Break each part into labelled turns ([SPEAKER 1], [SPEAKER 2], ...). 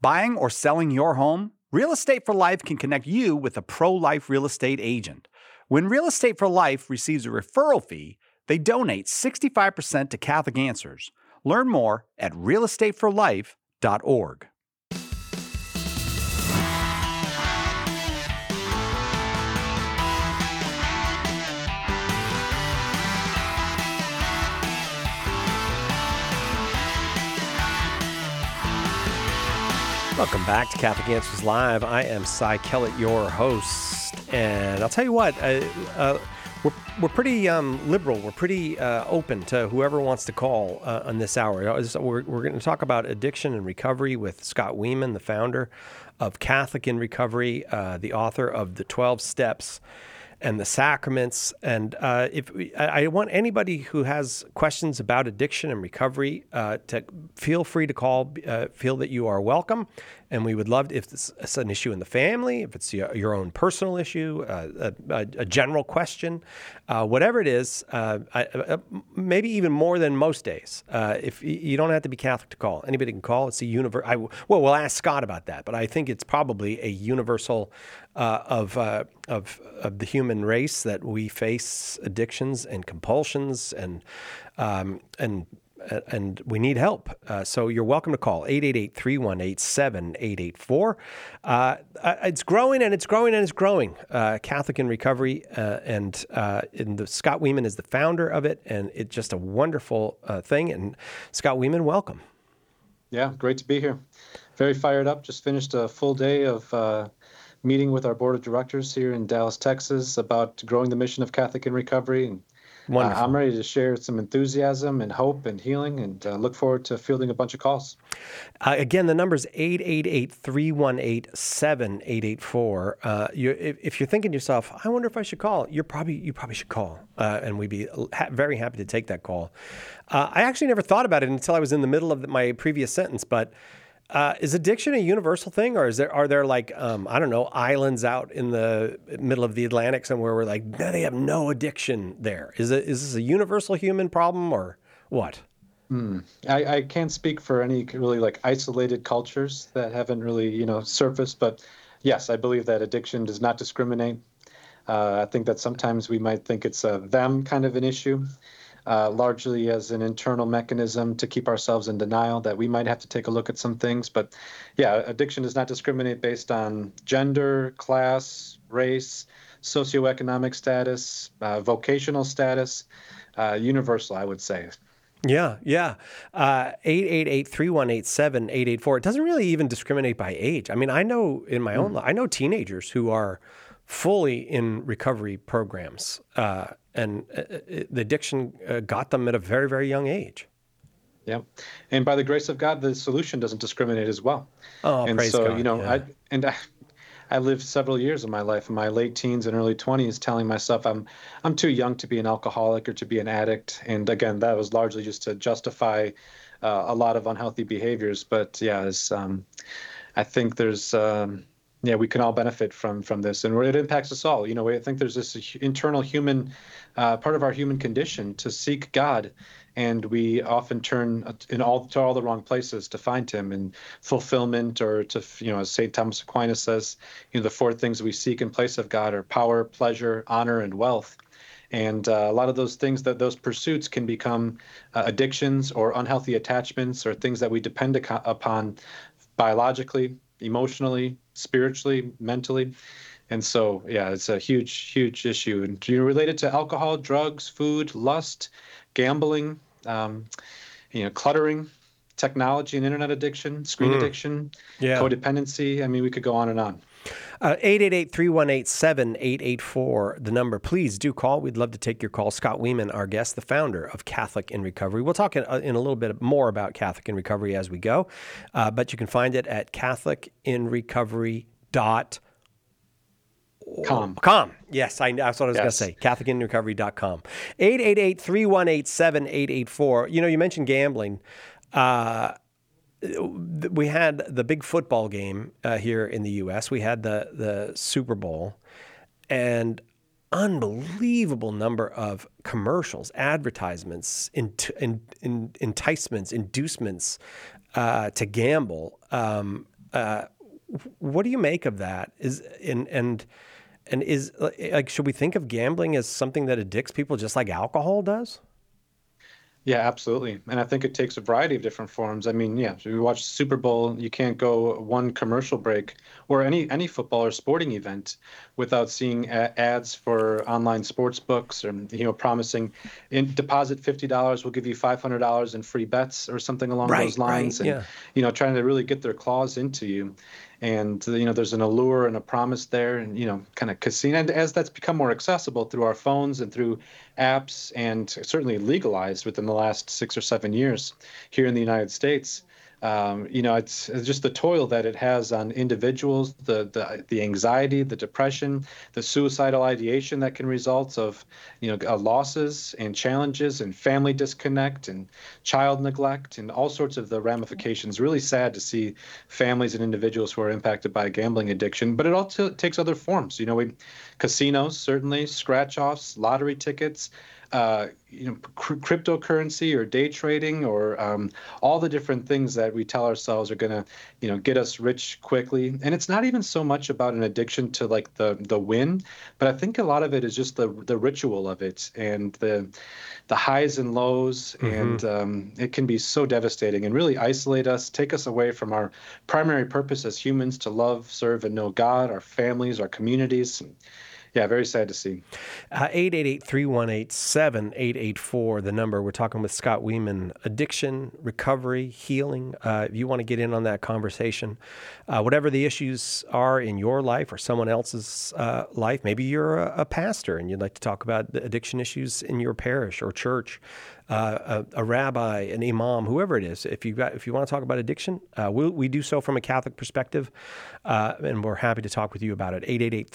[SPEAKER 1] Buying or selling your home? Real Estate for Life can connect you with a pro-life real estate agent. When Real Estate for Life receives a referral fee, they donate 65% to Catholic Answers. Learn more at realestateforlife.org.
[SPEAKER 2] Welcome back to Catholic Answers Live. I am Cy Kellett, your host, and I'll tell you what, we're pretty liberal. We're pretty open to whoever wants to call on this hour. We're going to talk about addiction and recovery with Scott Wieman, the founder of Catholic in Recovery, the author of The 12 Steps and the Sacraments. And I want anybody who has questions about addiction and recovery to feel free to call, feel that you are welcome. And we would love, if it's an issue in the family, if it's your own personal issue, a general question, whatever it is, maybe even more than most days. If you don't have to be Catholic to call, anybody can call. It's a universal. We'll ask Scott about that, but I think it's probably a universal of the human race that we face addictions and compulsions and we need help. So you're welcome to call 888-318-7884. It's growing and it's growing and it's growing. Catholic in Recovery, and Scott Wieman is the founder of it, and it's just a wonderful thing. And Scott Wieman, welcome.
[SPEAKER 3] Yeah, great to be here. Very fired up. Just finished a full day of meeting with our board of directors here in Dallas, Texas, about growing the mission of Catholic in Recovery. And I'm ready to share some enthusiasm and hope and healing, and look forward to fielding a bunch of calls.
[SPEAKER 2] Again, the number is 888-318-7884. If you're thinking to yourself, I wonder if I should call, you probably should call, and we'd be very happy to take that call. I actually never thought about it until I was in the middle of my previous sentence, but is addiction a universal thing, or are there like, I don't know, islands out in the middle of the Atlantic somewhere where like, no, they have no addiction there? Is this a universal human problem or what?
[SPEAKER 3] I can't speak for any really like isolated cultures that haven't really, surfaced, but yes, I believe that addiction does not discriminate. I think that sometimes we might think it's a them kind of an issue. Largely as an internal mechanism to keep ourselves in denial, that we might have to take a look at some things. But yeah, addiction does not discriminate based on gender, class, race, socioeconomic status, vocational status, universal, I would say.
[SPEAKER 2] Yeah. 888-318-7884. It doesn't really even discriminate by age. I mean, I know in my own life, I know teenagers who are fully in recovery programs, and the addiction got them at a very, very young age.
[SPEAKER 3] Yeah, and by the grace of God, the solution doesn't discriminate as well.
[SPEAKER 2] Oh,
[SPEAKER 3] and
[SPEAKER 2] praise
[SPEAKER 3] so,
[SPEAKER 2] God.
[SPEAKER 3] I lived several years of my life in my late teens and early 20s telling myself I'm too young to be an alcoholic or to be an addict. And again, that was largely just to justify a lot of unhealthy behaviors. But yeah, I think there's we can all benefit from this, and it impacts us all. I think there's this internal human part of our human condition to seek God, and we often turn to all the wrong places to find Him in fulfillment, or to, as St. Thomas Aquinas says, the four things we seek in place of God are power, pleasure, honor, and wealth. And a lot of those things, those pursuits can become addictions or unhealthy attachments, or things that we depend upon biologically, emotionally, spiritually, mentally. And so, yeah, it's a huge, huge issue. And related to alcohol, drugs, food, lust, gambling, cluttering, technology and internet addiction, screen addiction, codependency. I mean, we could go on and on.
[SPEAKER 2] 888-318-7884, the number. Please do call. We'd love to take your call. Scott Wieman, our guest, the founder of Catholic in Recovery. We'll talk in a little bit more about Catholic in Recovery as we go, but you can find it at CatholicInRecovery.com. Yes, that's what I was going to say. CatholicInRecovery.com. 888-318-7884. You mentioned gambling. We had the big football game here in the U.S. We had the Super Bowl, and unbelievable number of commercials, advertisements, enticements, inducements to gamble. What do you make of that? And is like, should we think of gambling as something that addicts people just like alcohol does?
[SPEAKER 3] Yeah, absolutely. And I think it takes a variety of different forms. I mean, yeah, if you watch Super Bowl, you can't go one commercial break or any football or sporting event without seeing ads for online sports books, or promising deposit $50, we'll give you $500 in free bets or something along those lines.
[SPEAKER 2] Right,
[SPEAKER 3] and trying to really get their claws into you. And, there's an allure and a promise there, and, kind of casino. And as that's become more accessible through our phones and through apps, and certainly legalized within the last 6 or 7 years here in the United States, it's just the toil that it has on individuals, the anxiety, the depression, the suicidal ideation that can result of, losses and challenges and family disconnect and child neglect and all sorts of the ramifications. Really sad to see families and individuals who are impacted by gambling addiction, but it also takes other forms. Casinos, certainly, scratch-offs, lottery tickets, cryptocurrency or day trading, or all the different things that we tell ourselves are going to, get us rich quickly. And it's not even so much about an addiction to like the win, but I think a lot of it is just the ritual of it and the highs and lows.
[SPEAKER 2] Mm-hmm.
[SPEAKER 3] And it can be so devastating and really isolate us, take us away from our primary purpose as humans to love, serve, and know God, our families, our communities. Yeah, very sad to see.
[SPEAKER 2] 888-318-7884, the number. We're talking with Scott Wiemann. Addiction, recovery, healing. If you want to get in on that conversation, whatever the issues are in your life or someone else's life, maybe you're a pastor and you'd like to talk about the addiction issues in your parish or church. A rabbi, an imam, whoever it is. If you want to talk about addiction, we do so from a Catholic perspective, and we're happy to talk with you about it.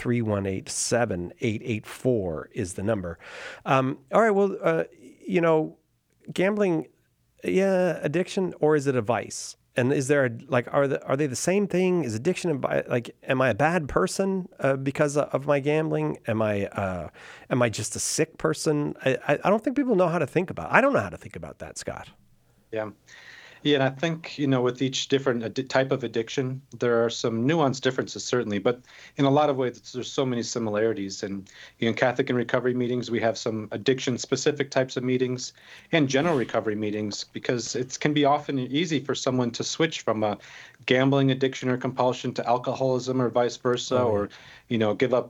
[SPEAKER 2] 888-318-7884 is the number. All right. Well, gambling, addiction, or is it a vice? And is there are they the same thing? Is addiction am I a bad person because of my gambling? Am I just a sick person? I don't think people know how to think about it. I don't know how to think about that, Scott.
[SPEAKER 3] Yeah. Yeah, and I think, with each different type of addiction, there are some nuanced differences, certainly. But in a lot of ways, there's so many similarities. And in Catholic and recovery meetings, we have some addiction-specific types of meetings and general recovery meetings, because it can be often easy for someone to switch from a gambling addiction or compulsion to alcoholism or vice versa, or, give up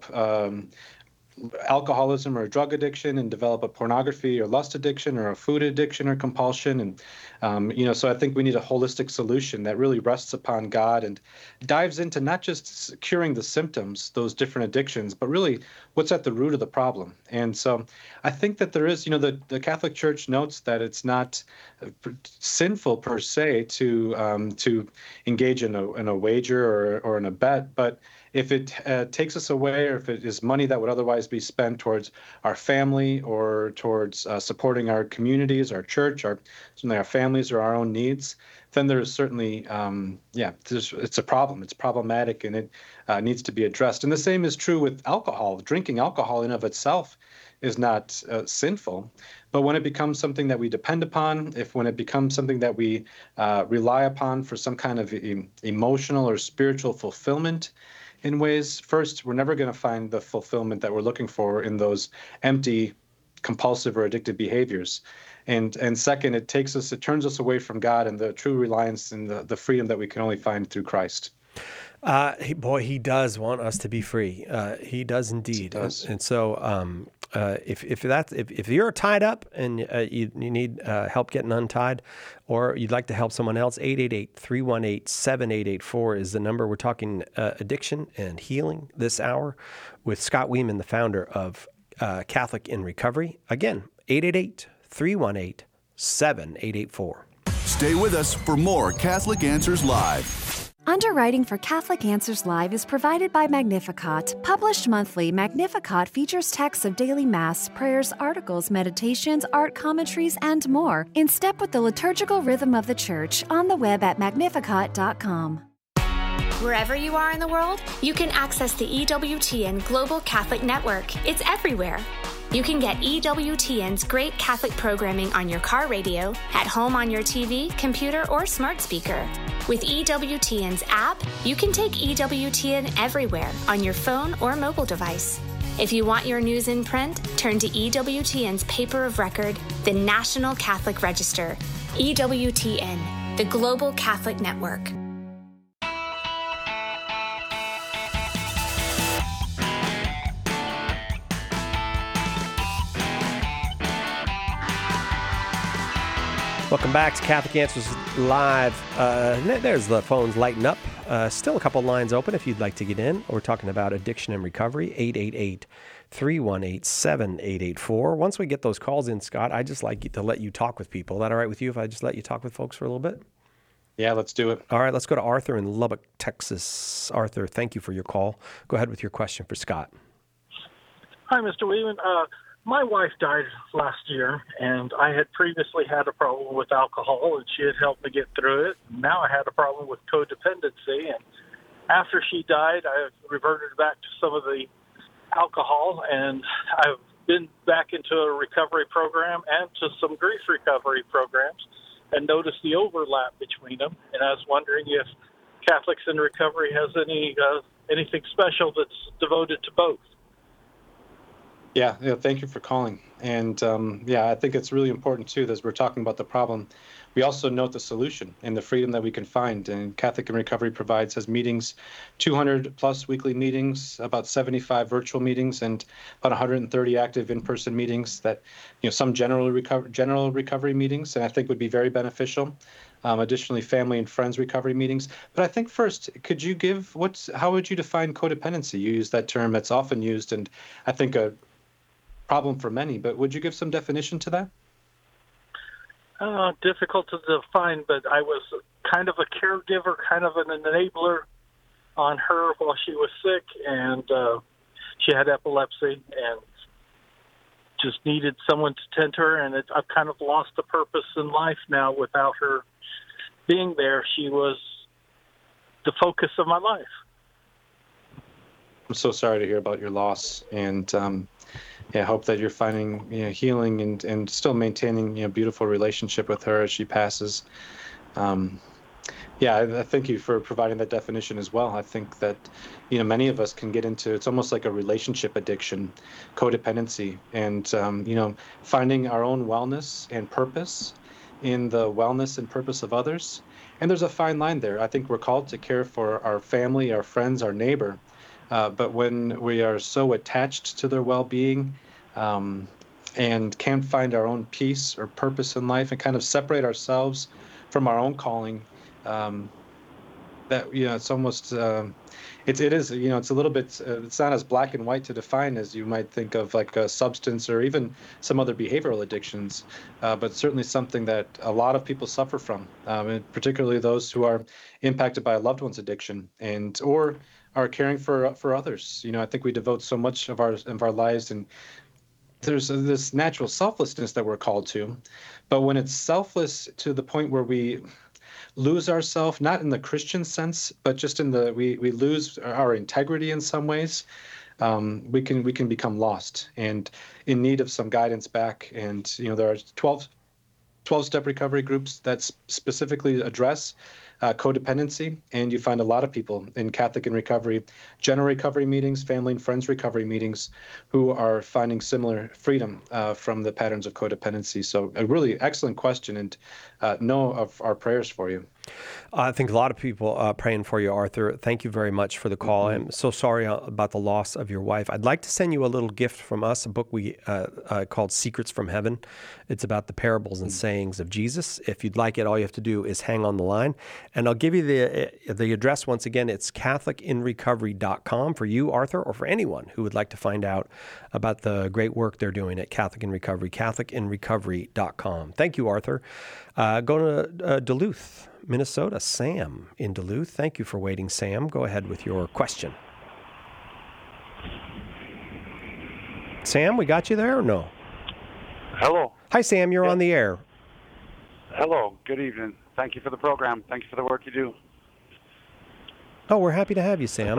[SPEAKER 3] alcoholism or drug addiction and develop a pornography or lust addiction or a food addiction or compulsion. And, so I think we need a holistic solution that really rests upon God and dives into not just curing the symptoms, those different addictions, but really what's at the root of the problem. And so I think that there is, the Catholic Church notes that it's not sinful per se to engage in a wager or in a bet, but if it takes us away, or if it is money that would otherwise be spent towards our family or towards supporting our communities, our church, certainly our families or our own needs, then there's certainly, it's a problem. It's problematic, and it needs to be addressed. And the same is true with alcohol. Drinking alcohol in of itself is not sinful, but when it becomes something that we depend upon, when it becomes something that we rely upon for some kind of emotional or spiritual fulfillment, in ways, first, we're never going to find the fulfillment that we're looking for in those empty, compulsive or addictive behaviors. And second, it turns us away from God and the true reliance and the freedom that we can only find through Christ.
[SPEAKER 2] He does want us to be free. He does indeed. He does. And so, if you're tied up and you need help getting untied, or you'd like to help someone else, 888-318-7884 is the number. We're talking addiction and healing this hour with Scott Wiemann, the founder of Catholic in Recovery. Again, 888-318-7884.
[SPEAKER 4] Stay with us for more Catholic Answers Live.
[SPEAKER 5] Underwriting for Catholic Answers Live is provided by Magnificat. Published monthly, Magnificat features texts of daily Mass, prayers, articles, meditations, art commentaries, and more, in step with the liturgical rhythm of the Church, on the web at magnificat.com.
[SPEAKER 6] Wherever you are in the world, you can access the EWTN Global Catholic Network. It's everywhere. You can get EWTN's great Catholic programming on your car radio, at home on your TV, computer, or smart speaker. With EWTN's app, you can take EWTN everywhere on your phone or mobile device. If you want your news in print, turn to EWTN's paper of record, the National Catholic Register. EWTN, the Global Catholic Network.
[SPEAKER 2] Welcome back to Catholic Answers Live. There's the phones lighting up. Still a couple lines open if you'd like to get in. We're talking about addiction and recovery, 888-318-7884. Once we get those calls in, Scott, I just like to let you talk with people. Is that all right with you if I just let you talk with folks for a little bit?
[SPEAKER 3] Yeah, let's do it.
[SPEAKER 2] All right, let's go to Arthur in Lubbock, Texas. Arthur, thank you for your call. Go ahead with your question for Scott.
[SPEAKER 7] Hi, Mr. Wheelan. My wife died last year, and I had previously had a problem with alcohol, and she had helped me get through it. Now I had a problem with codependency, and after she died, I reverted back to some of the alcohol, and I've been back into a recovery program and to some grief recovery programs and noticed the overlap between them. And I was wondering if Catholics in Recovery has anything special that's devoted to both.
[SPEAKER 3] Yeah, thank you for calling. And I think it's really important, too, as we're talking about the problem, we also note the solution and the freedom that we can find. And Catholic in Recovery has meetings, 200-plus weekly meetings, about 75 virtual meetings, and about 130 active in-person meetings that, some general recovery meetings, and I think would be very beneficial. Additionally, family and friends recovery meetings. But I think first, could you give, how would you define codependency? You use that term that's often used, and I think a problem for many, but would you give some definition to that?
[SPEAKER 7] Difficult to define, but I was kind of a caregiver, kind of an enabler on her while she was sick, and she had epilepsy and just needed someone to tend to her, and I've kind of lost the purpose in life now without her being there. She was the focus of my life.
[SPEAKER 3] I'm so sorry to hear about your loss, and I hope that you're finding healing and still maintaining a beautiful relationship with her as she passes. I thank you for providing that definition as well. I think that many of us can get into, it's almost like a relationship addiction, codependency, and finding our own wellness and purpose in the wellness and purpose of others. And there's a fine line there. I think we're called to care for our family, our friends, our neighbor. But when we are so attached to their well-being and can't find our own peace or purpose in life and kind of separate ourselves from our own calling, it's almost it is it's a little bit it's not as black and white to define as you might think of, like a substance or even some other behavioral addictions, but certainly something that a lot of people suffer from, and particularly those who are impacted by a loved one's addiction or are caring for others. I think we devote so much of our lives, and there's this natural selflessness that we're called to, but when it's selfless to the point where we lose ourselves, not in the Christian sense, but just in we lose our integrity in some ways, we can become lost and in need of some guidance back. And there are 12-step recovery groups that specifically address codependency, and you find a lot of people in Catholic in Recovery, general recovery meetings, family and friends recovery meetings, who are finding similar freedom from the patterns of codependency. So a really excellent question, and know of our prayers for you.
[SPEAKER 2] I think a lot of people are praying for you, Arthur. Thank you very much for the call. I'm so sorry about the loss of your wife. I'd like to send you a little gift from us, a book we called Secrets from Heaven. It's about the parables and sayings of Jesus. If you'd like it, all you have to do is hang on the line. And I'll give you the address once again. It's CatholicInRecovery.com for you, Arthur, or for anyone who would like to find out about the great work they're doing at Catholic in Recovery, CatholicInRecovery.com. Thank you, Arthur. Go to Duluth, Minnesota. Sam in Duluth. Thank you for waiting, Sam. Go ahead with your question. Sam, we got you there or no?
[SPEAKER 8] Hello.
[SPEAKER 2] Hi, Sam. You're on the air.
[SPEAKER 8] Hello. Good evening. Thank you for the program. Thank you for the work you do.
[SPEAKER 2] Oh, we're happy to have you, Sam.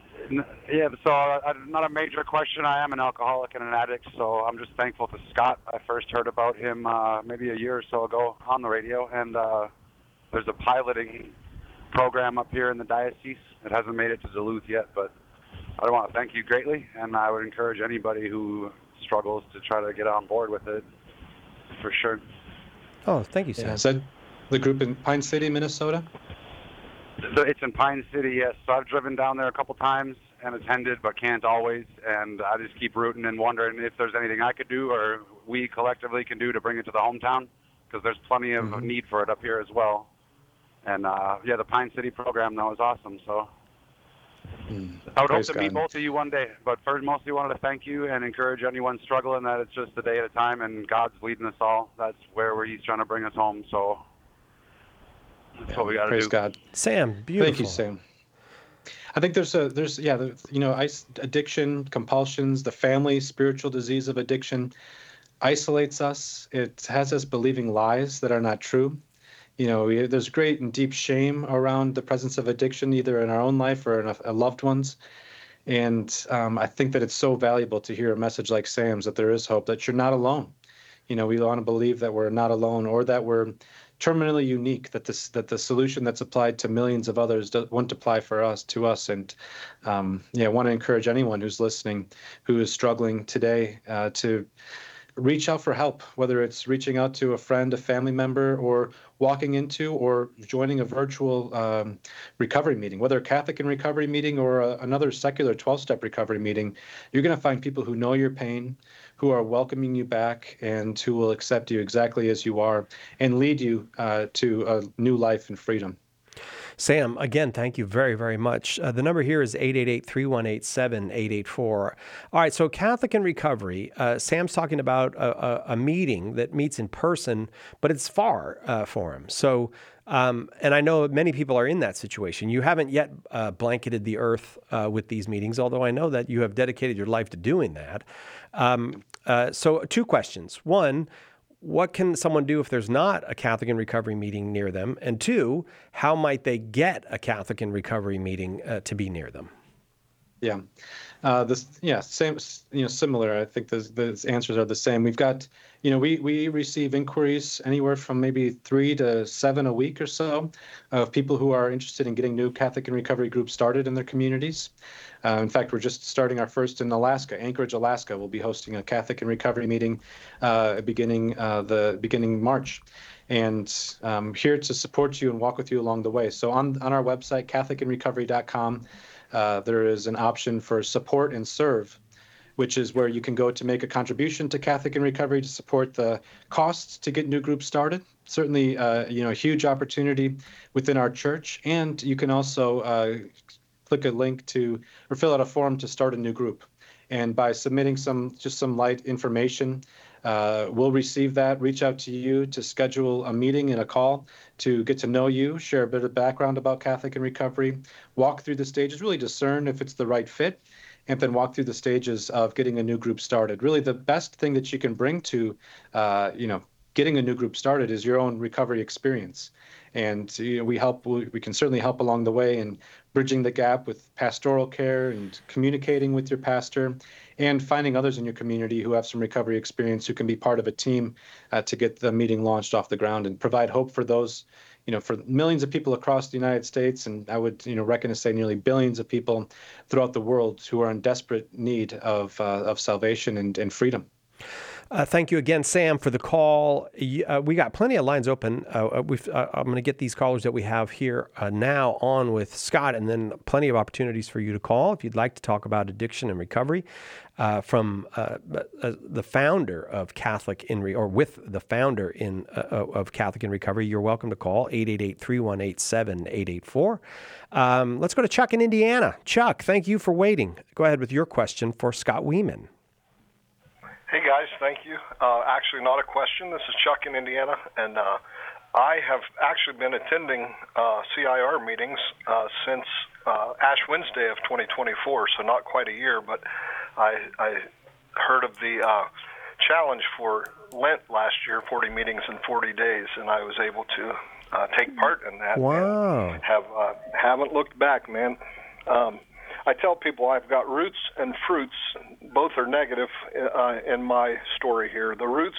[SPEAKER 8] Not a major question. I am an alcoholic and an addict, so I'm just thankful to Scott. I first heard about him maybe a year or so ago on the radio, and there's a piloting program up here in the diocese. It hasn't made it to Duluth yet, but I want to thank you greatly, and I would encourage anybody who struggles to try to get on board with it, for sure.
[SPEAKER 2] Oh, thank you, Sam.
[SPEAKER 3] Yeah, is that the group in Pine City, Minnesota?
[SPEAKER 8] So it's in Pine City, yes. So I've driven down there a couple times and attended, but can't always. And I just keep rooting and wondering if there's anything I could do or we collectively can do to bring it to the hometown, because there's plenty of need for it up here as well. And, the Pine City program, though, is awesome. So I would hope to meet both of you one day. But first, mostly wanted to thank you and encourage anyone struggling that it's just a day at a time, and God's leading us all. That's where He's trying to bring us home. So that's what we got to do.
[SPEAKER 3] Praise God.
[SPEAKER 2] Sam, beautiful.
[SPEAKER 3] Thank you, Sam. I think there's addiction, compulsions, the family spiritual disease of addiction isolates us. It has us believing lies that are not true. There's great and deep shame around the presence of addiction, either in our own life or in a loved one's. And I think that it's so valuable to hear a message like Sam's, that there is hope, that you're not alone. We want to believe that we're not alone, or that we're terminally unique, that the solution that's applied to millions of others won't apply to us. And I want to encourage anyone who's listening, who is struggling today, to reach out for help, whether it's reaching out to a friend, a family member, or walking into or joining a virtual recovery meeting, whether a Catholic in recovery meeting or another secular 12-step recovery meeting. You're going to find people who know your pain, who are welcoming you back, and who will accept you exactly as you are and lead you to a new life and freedom.
[SPEAKER 2] Sam, again, thank you very, very much. The number here is 888-318-7884. All right, so Catholic in Recovery, Sam's talking about a meeting that meets in person, but it's far for him. So, and I know many people are in that situation. You haven't yet blanketed the earth with these meetings, although I know that you have dedicated your life to doing that. So 2 questions. 1, what can someone do if there's not a Catholic in Recovery meeting near them? And 2, how might they get a Catholic in Recovery meeting to be near them?
[SPEAKER 3] Yeah, same. Similar. I think the answers are the same. We've got, we receive inquiries anywhere from maybe 3 to 7 a week or so of people who are interested in getting new Catholic in Recovery groups started in their communities. In fact, we're just starting our first in Alaska. Anchorage, Alaska, will be hosting a Catholic in Recovery meeting beginning March. And here to support you and walk with you along the way. So on our website, CatholicInRecovery.com, there is an option for support and serve, which is where you can go to make a contribution to Catholic in Recovery to support the costs to get new groups started. Certainly, a huge opportunity within our church. And you can also click a link or fill out a form to start a new group. And by submitting some light information, we'll receive that, reach out to you to schedule a meeting and a call to get to know you, share a bit of background about Catholic in Recovery, walk through the stages, really discern if it's the right fit, and then walk through the stages of getting a new group started. Really, the best thing that you can bring to, getting a new group started is your own recovery experience. And we can certainly help along the way in bridging the gap with pastoral care and communicating with your pastor, and finding others in your community who have some recovery experience who can be part of a team to get the meeting launched off the ground and provide hope for those, for millions of people across the United States, and I would, reckon to say nearly billions of people throughout the world who are in desperate need of salvation and freedom.
[SPEAKER 2] Thank you again, Sam, for the call. We got plenty of lines open. I'm going to get these callers that we have here now on with Scott, and then plenty of opportunities for you to call if you'd like to talk about addiction and recovery from the founder of Catholic in with the founder of Catholic in Recovery. You're welcome to call 888-318-7884. Let's go to Chuck in Indiana. Chuck, thank you for waiting. Go ahead with your question for Scott Wieman.
[SPEAKER 9] Hey, guys. Thank you. Actually, not a question. This is Chuck in Indiana, and I have actually been attending CIR meetings since Ash Wednesday of 2024, so not quite a year, but I heard of the challenge for Lent last year, 40 meetings in 40 days, and I was able to take part in that.
[SPEAKER 2] Wow.
[SPEAKER 9] And haven't looked back, man. I tell people I've got roots and fruits. Both are negative in my story here.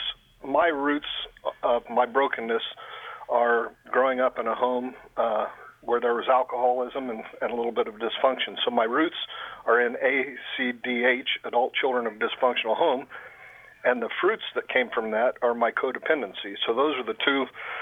[SPEAKER 9] My roots of my brokenness are growing up in a home where there was alcoholism and a little bit of dysfunction. So my roots are in ACDH, Adult Children of Dysfunctional Home, and the fruits that came from that are my codependency. So those are the two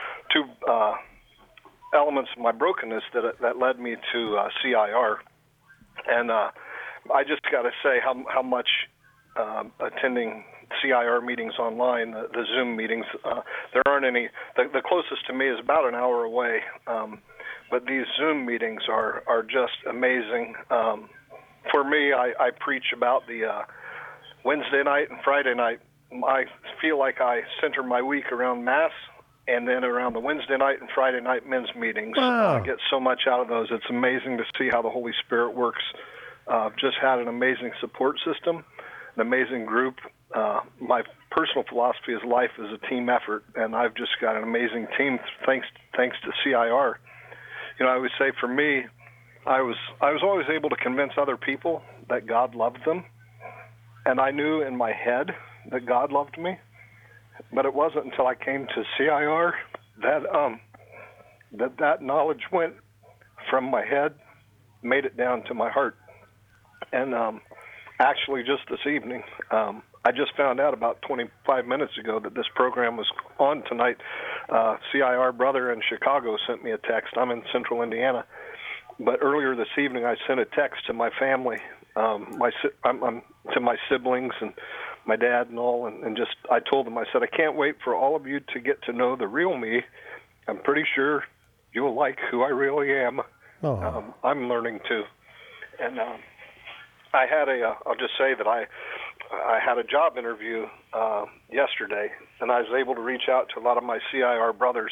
[SPEAKER 9] elements of my brokenness that led me to CIR. And I just got to say how much attending CIR meetings online, the Zoom meetings, there aren't any. The closest to me is about an hour away, but these Zoom meetings are just amazing. For me, I preach about the Wednesday night and Friday night. I feel like I center my week around Mass, and then around the Wednesday night and Friday night men's meetings.
[SPEAKER 2] Wow.
[SPEAKER 9] I get so much out of those. It's amazing to see how the Holy Spirit works. Just had an amazing support system, an amazing group. My personal philosophy is life is a team effort, and I've just got an amazing team thanks to CIR. I always say for me, I was always able to convince other people that God loved them, and I knew in my head that God loved me, but it wasn't until I came to CIR that knowledge went from my head, made it down to my heart. And actually just this evening, I just found out about 25 minutes ago that this program was on tonight. CIR brother in Chicago sent me a text. I'm in central Indiana. But earlier this evening, I sent a text to my family, to my siblings and my dad and all, and just I told them, I said, I can't wait for all of you to get to know the real me. I'm pretty sure you'll like who I really am.
[SPEAKER 2] Oh.
[SPEAKER 9] I'm learning too. And I had I'll just say that I had a job interview yesterday, and I was able to reach out to a lot of my CIR brothers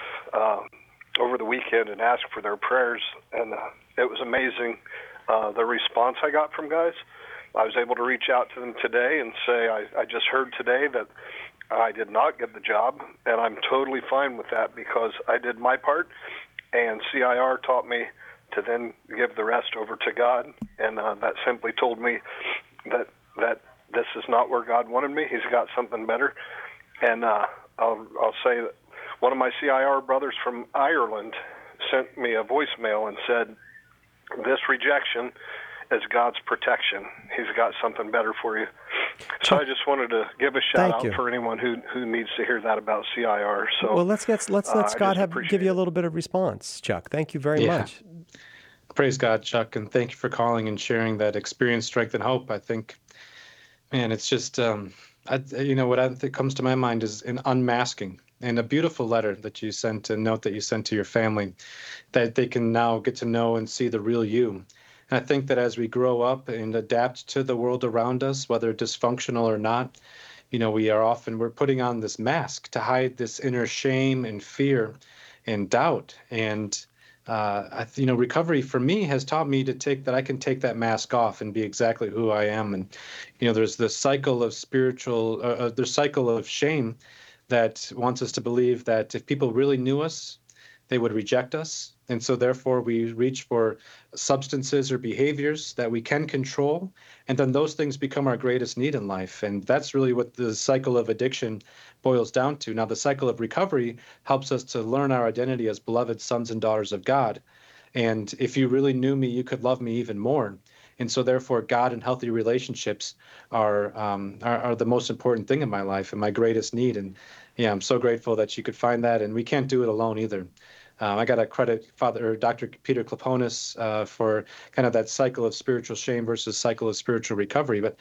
[SPEAKER 9] over the weekend and ask for their prayers, and it was amazing the response I got from guys. I was able to reach out to them today and say, I just heard today that I did not get the job, and I'm totally fine with that because I did my part, and CIR taught me to then give the rest over to God, and that simply told me that this is not where God wanted me. He's got something better. And I'll say that one of my CIR brothers from Ireland sent me a voicemail and said, this rejection is God's protection. He's got something better for you. So I just wanted to give a shout out for anyone who needs to hear that about CIR. So
[SPEAKER 2] well, let's God give you a little bit of response, Chuck. Thank you very much.
[SPEAKER 3] Praise God, Chuck, and thank you for calling and sharing that experience, strength, and hope. I think, man, it's just what comes to my mind is an unmasking. And a beautiful letter that you sent, a note that you sent to your family, that they can now get to know and see the real you. And I think that as we grow up and adapt to the world around us, whether dysfunctional or not, we're putting on this mask to hide this inner shame and fear and doubt. And recovery for me has taught me I can take that mask off and be exactly who I am. And there's this cycle of cycle of shame that wants us to believe that if people really knew us, they would reject us. And so therefore we reach for substances or behaviors that we can control. And then those things become our greatest need in life. And that's really what the cycle of addiction boils down to. Now, the cycle of recovery helps us to learn our identity as beloved sons and daughters of God. And if you really knew me, you could love me even more. And so therefore, God and healthy relationships are the most important thing in my life and my greatest need. And yeah, I'm so grateful that you could find that. And we can't do it alone either. I got to credit Dr. Peter Kloponis for kind of that cycle of spiritual shame versus cycle of spiritual recovery. But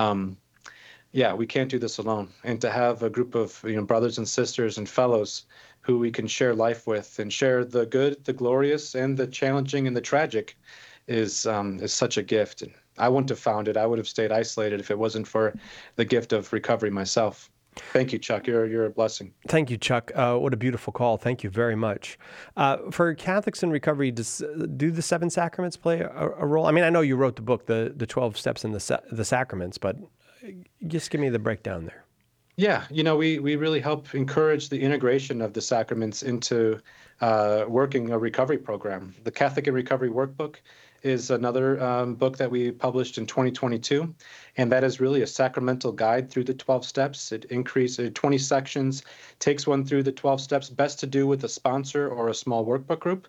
[SPEAKER 3] we can't do this alone. And to have a group of brothers and sisters and fellows who we can share life with and share the good, the glorious, and the challenging and the tragic is such a gift. And I wouldn't have found it. I would have stayed isolated if it wasn't for the gift of recovery myself. Thank you, Chuck. You're a blessing.
[SPEAKER 2] Thank you, Chuck. What a beautiful call. Thank you very much. For Catholics in recovery, do the 7 sacraments play a role? I mean, I know you wrote the book, the 12 Steps in the Sacraments, but just give me the breakdown there.
[SPEAKER 3] Yeah, we really help encourage the integration of the sacraments into working a recovery program. The Catholic in Recovery Workbook is another book that we published in 2022, and that is really a sacramental guide through the 12 steps. It increases 20 sections, takes one through the 12 steps, best to do with a sponsor or a small workbook group.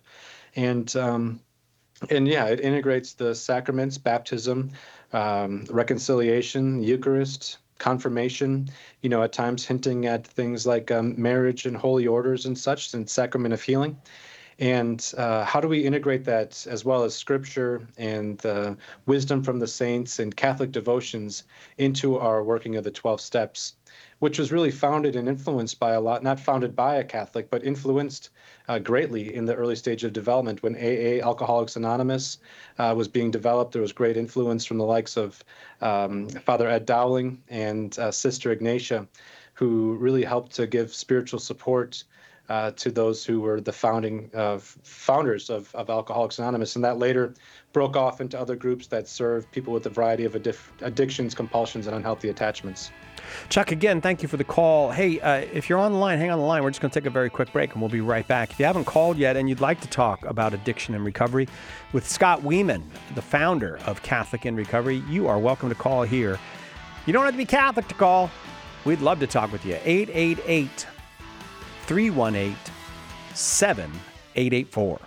[SPEAKER 3] And yeah, it integrates the sacraments, baptism, reconciliation, Eucharist, confirmation, at times hinting at things like marriage and holy orders and such, and sacrament of healing. And how do we integrate that as well as scripture and wisdom from the saints and Catholic devotions into our working of the 12 steps, which was really founded and influenced by not founded by a Catholic, but influenced greatly in the early stage of development. When AA, Alcoholics Anonymous, was being developed, there was great influence from the likes of Father Ed Dowling and Sister Ignatia, who really helped to give spiritual support to those who were the founders of Alcoholics Anonymous. And that later broke off into other groups that serve people with a variety of addictions, compulsions, and unhealthy attachments.
[SPEAKER 2] Chuck, again, thank you for the call. Hey, if you're on the line, hang on the line. We're just going to take a very quick break, and we'll be right back. If you haven't called yet and you'd like to talk about addiction and recovery with Scott Wieman, the founder of Catholic in Recovery, you are welcome to call here. You don't have to be Catholic to call. We'd love to talk with you. 888-318-7884.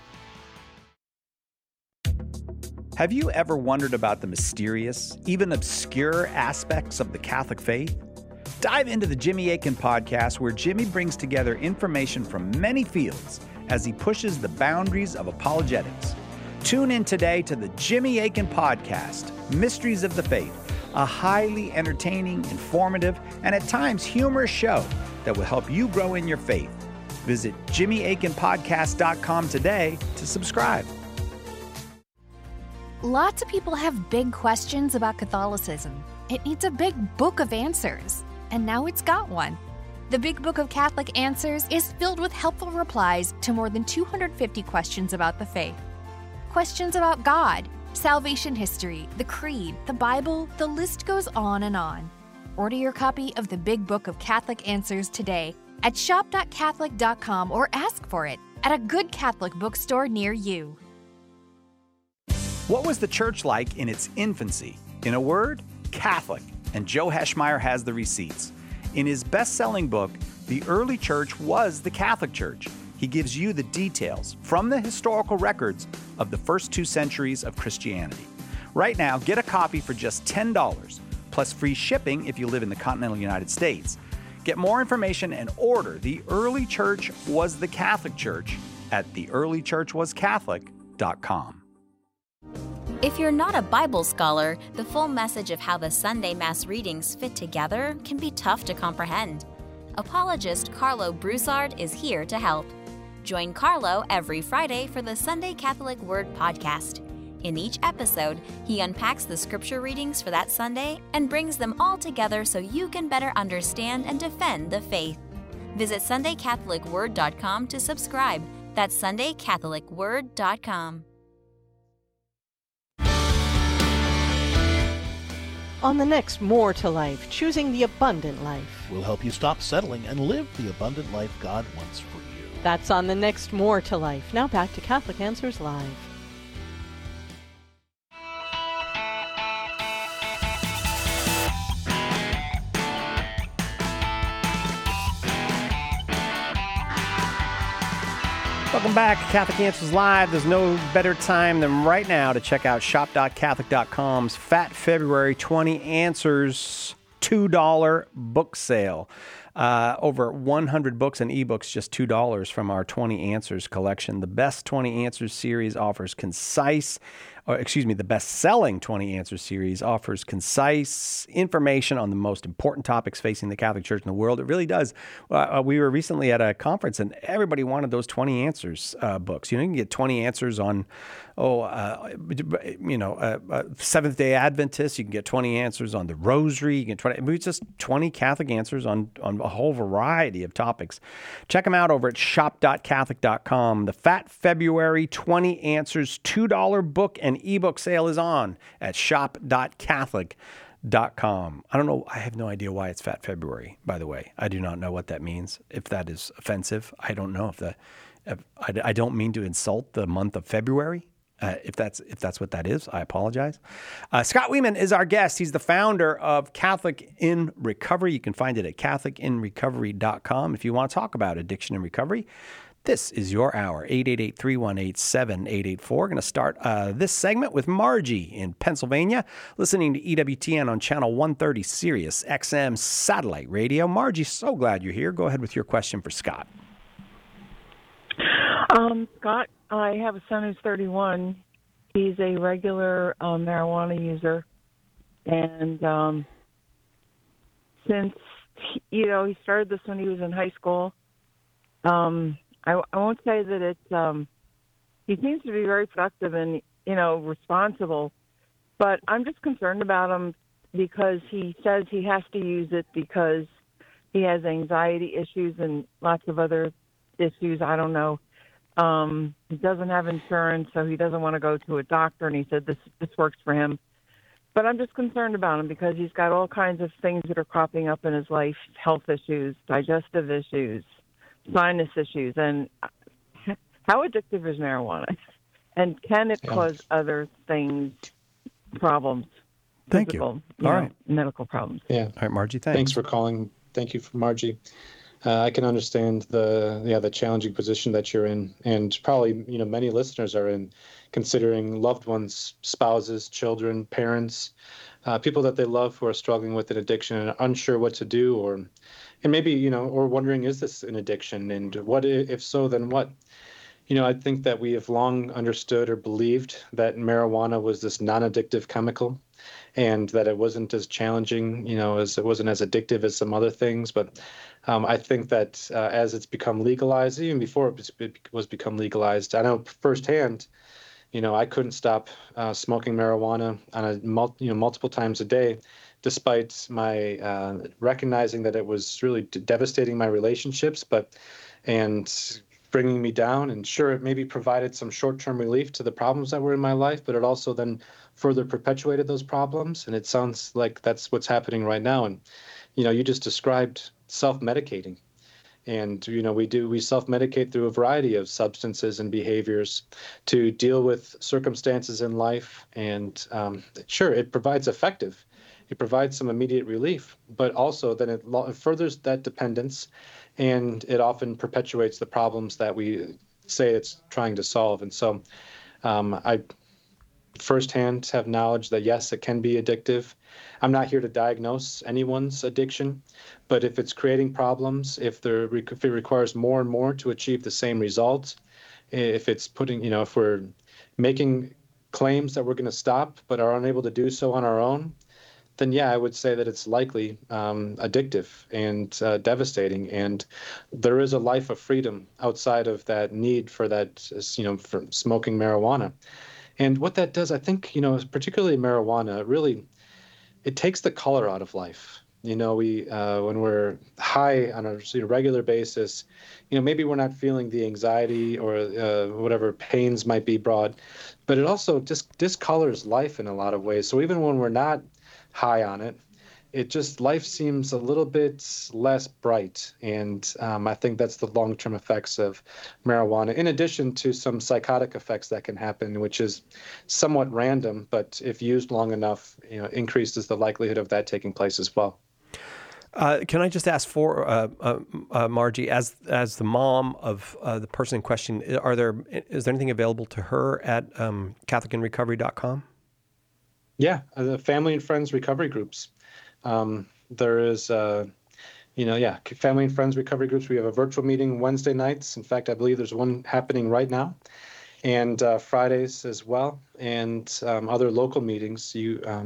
[SPEAKER 1] Have you ever wondered about the mysterious, even obscure aspects of the Catholic faith? Dive into the Jimmy Akin podcast, where Jimmy brings together information from many fields as he pushes the boundaries of apologetics. Tune in today to the Jimmy Akin podcast, Mysteries of the Faith, a highly entertaining, informative, and at times humorous show that will help you grow in your faith. Visit JimmyAkinPodcast.com today to subscribe.
[SPEAKER 5] Lots of people have big questions about Catholicism. It needs a big book of answers, and now it's got one. The Big Book of Catholic Answers is filled with helpful replies to more than 250 questions about the faith. Questions about God, salvation history, the Creed, the Bible, the list goes on and on. Order your copy of the Big Book of Catholic Answers today at shop.catholic.com or ask for it at a good Catholic bookstore near you.
[SPEAKER 1] What was the church like in its infancy? In a word, Catholic, and Joe Heschmeyer has the receipts. In his best-selling book, The Early Church Was the Catholic Church, he gives you the details from the historical records of the first 2 centuries of Christianity. Right now, get a copy for just $10, plus free shipping if you live in the continental United States. Get more information and order The Early Church Was the Catholic Church at theearlychurchwascatholic.com.
[SPEAKER 10] If you're not a Bible scholar, the full message of how the Sunday Mass readings fit together can be tough to comprehend. Apologist Carlo Broussard is here to help. Join Carlo every Friday for the Sunday Catholic Word podcast. In each episode, he unpacks the scripture readings for that Sunday and brings them all together so you can better understand and defend the faith. Visit SundayCatholicWord.com to subscribe. That's SundayCatholicWord.com.
[SPEAKER 11] On the next More to Life, choosing the abundant life.
[SPEAKER 12] We'll help you stop settling and live the abundant life God wants for you.
[SPEAKER 11] That's on the next More to Life. Now back to Catholic Answers Live.
[SPEAKER 2] Welcome back, Catholic Answers Live. There's no better time than right now to check out shop.catholic.com's Fat February 20 Answers $2 book sale. Over 100 books and ebooks, just $2 from our 20 Answers collection. The Best 20 Answers series offers the best-selling 20 Answers series offers concise information on the most important topics facing the Catholic Church in the world. It really does. We were recently at a conference, and everybody wanted those 20 Answers books. You can get 20 answers on, Seventh-day Adventists. You can get 20 answers on the Rosary. You can get just 20 Catholic answers on a whole variety of topics. Check them out over at shop.catholic.com. The Fat February 20 Answers $2 book and ebook sale is on at shop.catholic.com. I don't know. I have no idea why it's Fat February, by the way. I do not know what that means. If that is offensive, I don't know I don't mean to insult the month of February. If that's what that is, I apologize. Scott Wieman is our guest. He's the founder of Catholic in Recovery. You can find it at catholicinrecovery.com. If you want to talk about addiction and recovery, This is your hour, 888-318-7884. Going to start this segment with Margie in Pennsylvania, listening to EWTN on Channel 130 Sirius XM Satellite Radio. Margie, so glad you're here. Go ahead with your question for Scott.
[SPEAKER 13] Scott, I have a son who's 31. He's a regular marijuana user. And since, he started this when he was in high school, I won't say that it's, he seems to be very productive and, responsible, but I'm just concerned about him because he says he has to use it because he has anxiety issues and lots of other issues. I don't know. He doesn't have insurance, so he doesn't want to go to a doctor, and he said this works for him. But I'm just concerned about him because he's got all kinds of things that are cropping up in his life, health issues, digestive issues, sinus issues, and how addictive is marijuana? And can it cause other things, problems?
[SPEAKER 2] Thank
[SPEAKER 13] physical,
[SPEAKER 2] you. All right.
[SPEAKER 13] Medical problems.
[SPEAKER 3] Yeah.
[SPEAKER 2] All right, Margie, thanks.
[SPEAKER 3] Thanks for calling. Thank you, Margie. I can understand the challenging position that you're in, and probably many listeners are in, considering loved ones, spouses, children, parents, people that they love who are struggling with an addiction and unsure what to do, and maybe or wondering, is this an addiction, and what if so, then what? I think that we have long understood or believed that marijuana was this non-addictive chemical, and that it wasn't as challenging, as it wasn't as addictive as some other things. But I think that as it's become legalized, even before it was become legalized, I know firsthand, I couldn't stop smoking marijuana on multiple times a day, despite my recognizing that it was really devastating my relationships, and bringing me down. And sure, it maybe provided some short-term relief to the problems that were in my life, but it also then further perpetuated those problems. And it sounds like that's what's happening right now. And, you just described self-medicating. And, we self-medicate through a variety of substances and behaviors to deal with circumstances in life. And sure, it provides it provides some immediate relief, but also then it furthers that dependence, and it often perpetuates the problems that we say it's trying to solve. And so I firsthand have knowledge that, yes, it can be addictive. I'm not here to diagnose anyone's addiction, but if it's creating problems, if it requires more and more to achieve the same results, if it's if we're making claims that we're going to stop but are unable to do so on our own, then I would say that it's likely addictive and devastating. And there is a life of freedom outside of that need for that, for smoking marijuana. And what that does, I think, particularly marijuana, really, it takes the color out of life. We when we're high on a regular basis, maybe we're not feeling the anxiety or whatever pains might be brought, but it also just discolors life in a lot of ways. So even when we're not high on it, life seems a little bit less bright. And I think that's the long-term effects of marijuana, in addition to some psychotic effects that can happen, which is somewhat random, but if used long enough, increases the likelihood of that taking place as well.
[SPEAKER 2] Can I just ask for Margie, as the mom of the person in question, is there anything available to her at CatholicInRecovery.com?
[SPEAKER 3] Yeah, the family and friends recovery groups. There is, family and friends recovery groups. We have a virtual meeting Wednesday nights. In fact, I believe there's one happening right now, and Fridays as well, and other local meetings.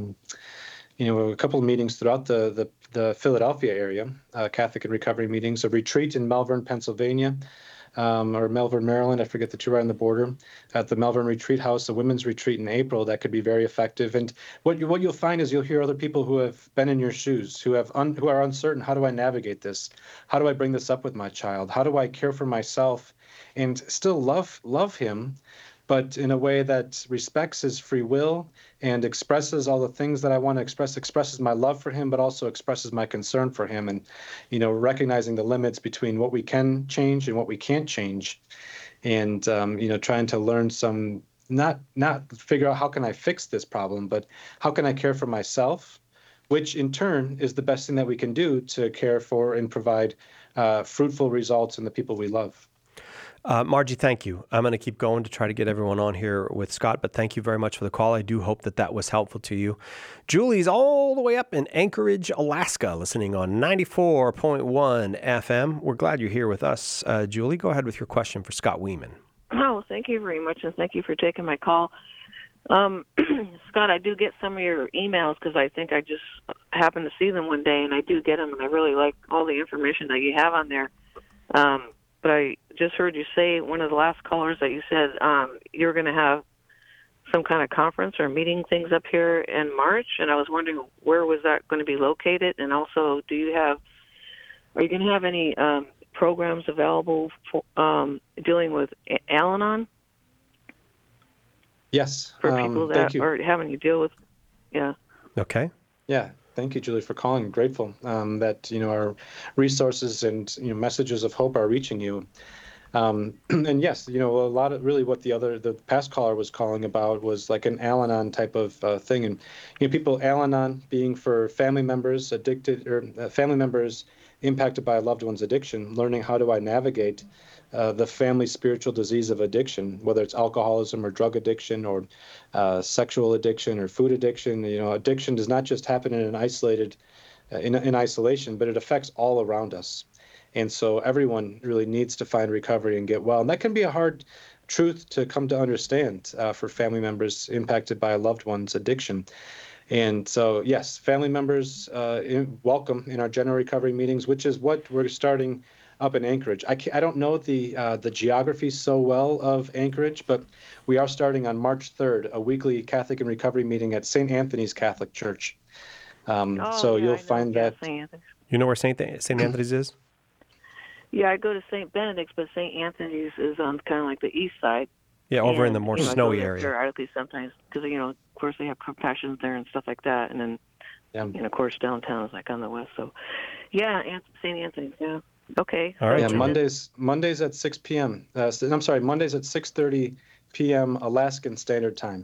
[SPEAKER 3] A couple of meetings throughout the Philadelphia area, Catholic in Recovery meetings, a retreat in Melbourne, Pennsylvania, or Melbourne, Maryland. I forget the two right on the border. At the Melbourne Retreat House, a women's retreat in April that could be very effective. And what you'll find is you'll hear other people who have been in your shoes, who are uncertain. How do I navigate this? How do I bring this up with my child? How do I care for myself and still love him, but in a way that respects his free will and expresses all the things that I want to expresses my love for him, but also expresses my concern for him, and, recognizing the limits between what we can change and what we can't change, and, trying to learn some, not figure out how can I fix this problem, but how can I care for myself, which in turn is the best thing that we can do to care for and provide fruitful results in the people we love.
[SPEAKER 2] Margie, thank you. I'm going to keep going to try to get everyone on here with Scott, but thank you very much for the call. I do hope that was helpful to you. Julie's all the way up in Anchorage, Alaska, listening on 94.1 FM. We're glad you're here with us. Julie, go ahead with your question for Scott Weeman.
[SPEAKER 13] Oh, thank you very much, and thank you for taking my call. Scott, I do get some of your emails because I think I just happened to see them one day, and I do get them, and I really like all the information that you have on there. But I just heard you say, one of the last callers, that you said you're going to have some kind of conference or meeting things up here in March, and I was wondering where was that going to be located, and also are you going to have any programs available for dealing with Al-Anon?
[SPEAKER 3] Yes.
[SPEAKER 13] For people that are having to deal with, yeah.
[SPEAKER 2] Okay.
[SPEAKER 3] Yeah. Thank you, Julie, for calling. I'm grateful that our resources and messages of hope are reaching you. And yes, a lot of really what the past caller was calling about was like an Al-Anon type of thing, and people Al-Anon being for family members addicted or family members impacted by a loved one's addiction, learning how do I navigate the family spiritual disease of addiction, whether it's alcoholism or drug addiction or sexual addiction or food addiction. Addiction does not just happen in in isolation, but it affects all around us. And so everyone really needs to find recovery and get well. And that can be a hard truth to come to understand for family members impacted by a loved one's addiction. And so, yes, family members welcome in our general recovery meetings, which is what we're starting up in Anchorage. I don't know the geography so well of Anchorage, but we are starting on March 3rd, a weekly Catholic and Recovery meeting at St. Anthony's Catholic Church. You'll find that.
[SPEAKER 2] You know where St. Anthony's is?
[SPEAKER 13] Yeah, I go to St. Benedict's, but St. Anthony's is on kind of like the east side.
[SPEAKER 2] Yeah, over in the more snowy area.
[SPEAKER 13] Periodically sometimes, because of course they have compassions there and stuff like that, and then, and of course downtown is like on the west. So, yeah, St. Anthony's. Yeah. Okay.
[SPEAKER 2] All right.
[SPEAKER 3] Yeah, Mondays at 6 p.m. I'm sorry, Mondays at 6:30 p.m. Alaskan Standard Time.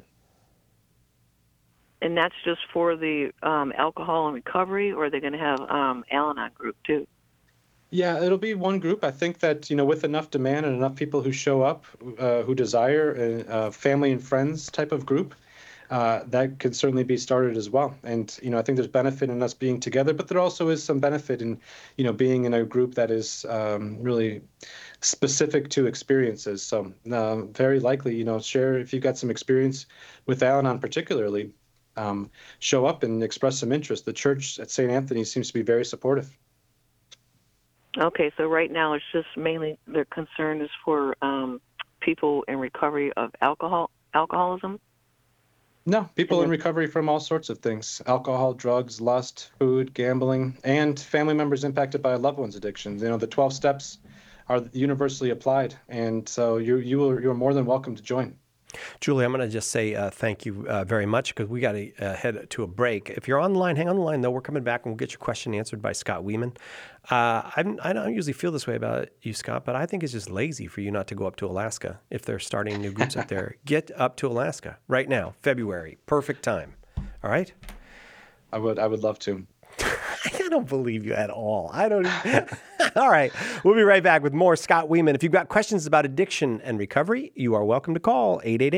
[SPEAKER 13] And that's just for the alcohol and recovery, or are they going to have Al-Anon group too?
[SPEAKER 3] Yeah, it'll be one group. I think that, with enough demand and enough people who show up, who desire a family and friends type of group, that could certainly be started as well. And, I think there's benefit in us being together, but there also is some benefit in, being in a group that is really specific to experiences. So very likely, share if you've got some experience with Al-Anon particularly, show up and express some interest. The church at St. Anthony seems to be very supportive.
[SPEAKER 13] Okay, so right now it's just mainly their concern is for people in recovery of alcoholism?
[SPEAKER 3] No, people in recovery from all sorts of things: alcohol, drugs, lust, food, gambling, and family members impacted by a loved one's addiction. The 12 steps are universally applied, and so you're more than welcome to join.
[SPEAKER 2] Julie, I'm going to just say thank you very much because we got to head to a break. If you're on the line, hang on the line, though. We're coming back and we'll get your question answered by Scott Weeman. I don't usually feel this way about you, Scott, but I think it's just lazy for you not to go up to Alaska if they're starting new groups up there. Get up to Alaska right now, February. Perfect time. All right?
[SPEAKER 3] I would love to.
[SPEAKER 2] I don't believe you at all. I don't. All right. We'll be right back with more Scott Weeman. If you've got questions about addiction and recovery, you are welcome to call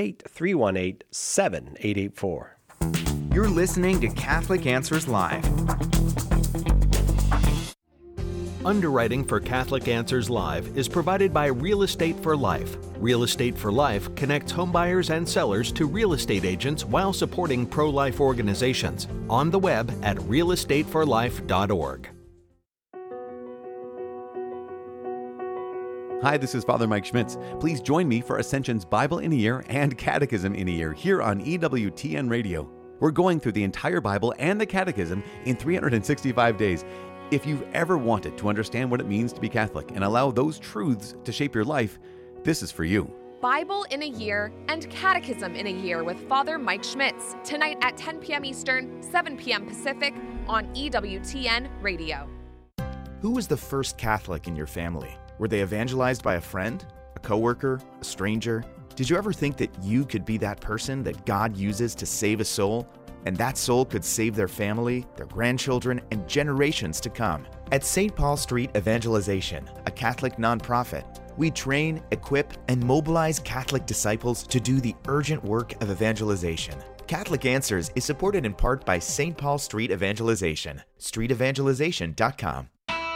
[SPEAKER 2] 888-318-7884.
[SPEAKER 14] You're listening to Catholic Answers Live.
[SPEAKER 12] Underwriting for Catholic Answers Live is provided by Real Estate for Life. Real Estate for Life connects homebuyers and sellers to real estate agents while supporting pro-life organizations. On the web at realestateforlife.org.
[SPEAKER 15] Hi, this is Father Mike Schmitz. Please join me for Ascension's Bible in a Year and Catechism in a Year here on EWTN Radio. We're going through the entire Bible and the Catechism in 365 days. If you've ever wanted to understand what it means to be Catholic and allow those truths to shape your life, this is for you.
[SPEAKER 16] Bible in a Year and Catechism in a Year with Father Mike Schmitz, tonight at 10 p.m. Eastern, 7 p.m. Pacific on EWTN Radio.
[SPEAKER 17] Who was the first Catholic in your family? Were they evangelized by a friend, a coworker, a stranger? Did you ever think that you could be that person that God uses to save a soul? And that soul could save their family, their grandchildren, and generations to come. At St. Paul Street Evangelization, a Catholic nonprofit, We train, equip, and mobilize Catholic disciples to do the urgent work of evangelization. Catholic Answers is supported in part by St. Paul Street Evangelization, streetevangelization.com.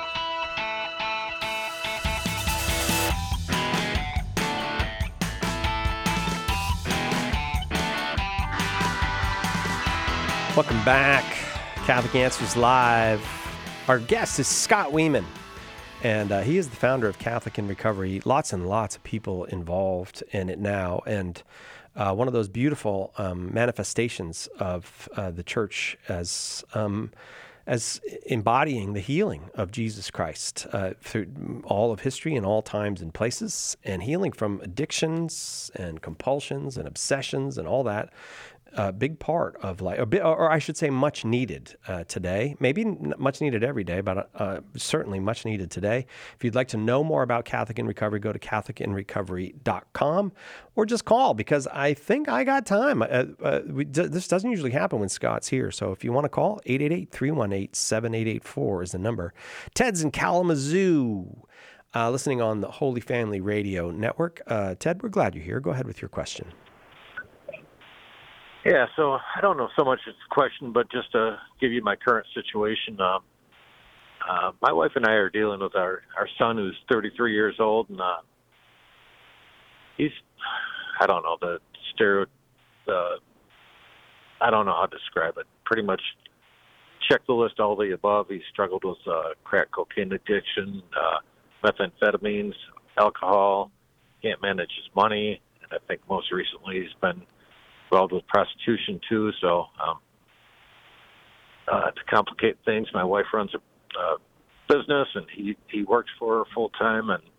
[SPEAKER 2] Welcome back. Catholic Answers Live. Our guest is Scott Weeman, and he is the founder of Catholic in Recovery. Lots and lots of people involved in it now, and one of those beautiful manifestations of the church as embodying the healing of Jesus Christ through all of history and all times and places, and healing from addictions and compulsions and obsessions and all that. A big part of life, or I should say much needed today. Maybe much needed every day, but certainly much needed today. If you'd like to know more about Catholic in Recovery, go to CatholicInRecovery.com or just call, because I think I got time. This doesn't usually happen when Scott's here. So if you want to call, 888-318-7884 is the number. Ted's in Kalamazoo, listening on the Holy Family Radio Network. Ted, we're glad you're here. Go ahead with your question.
[SPEAKER 18] Yeah, so I don't know so much it's a question, but just to give you my current situation, my wife and I are dealing with our son who's 33 years old, and he's, I don't know, I don't know how to describe it. Pretty much check the list, all the above. He struggled with crack cocaine addiction, methamphetamines, alcohol, can't manage his money, and I think most recently he's been involved with prostitution too. So to complicate things, my wife runs a business, and he works for her full time, and